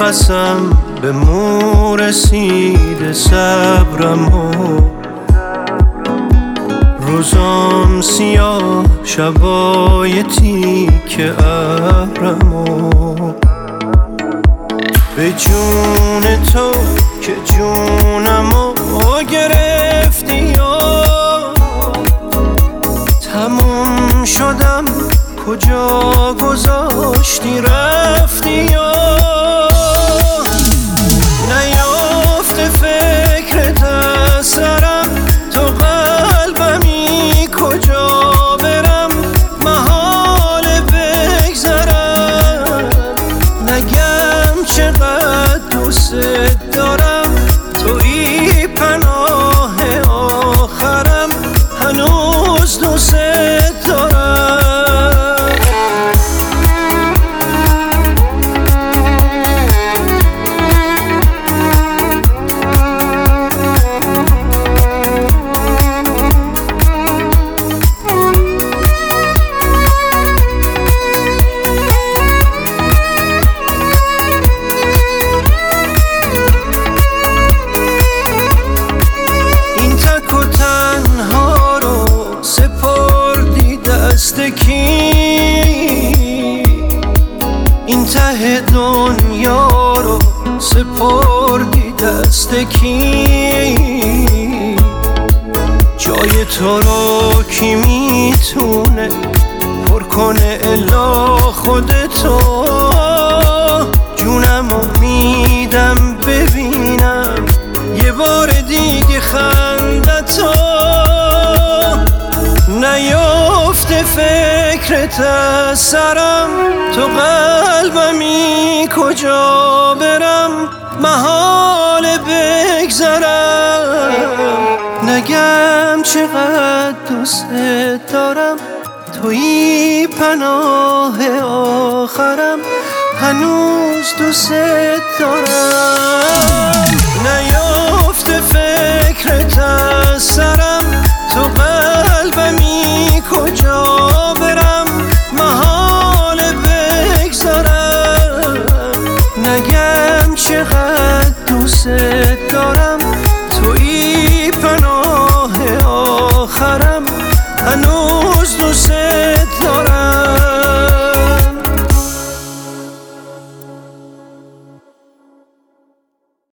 نفسم به مو رسیده صبرم و روزام سیاه شبای تیک ابرم و به جون تو که جونمو گرفتی یا تموم شدم کجا گذاشتی رفتی یا نیافته فکرت از سرم تو قلبمی کجا برم محال بگذرم نگم چقدر دوست دارم تویی پناه آخرم هنوز دوست دارم این ته دنیا رو سپردی دست کی جای تو رو کی میتونه پر کنه الا خودتو جونمو میدم ببینم یه بار دیگه خندتو نیافته فکرت از سرم تو قلبمی کجا برم محال بگذرم نگم چقدر دوست دارم تویی پناه آخرم هنوز دوست دارم نیافته فکرت از سرم تو قلبمی کجا برم محال بگذارم نگم چقدر دوست دارم تویی پناه آخرم هنوز دوست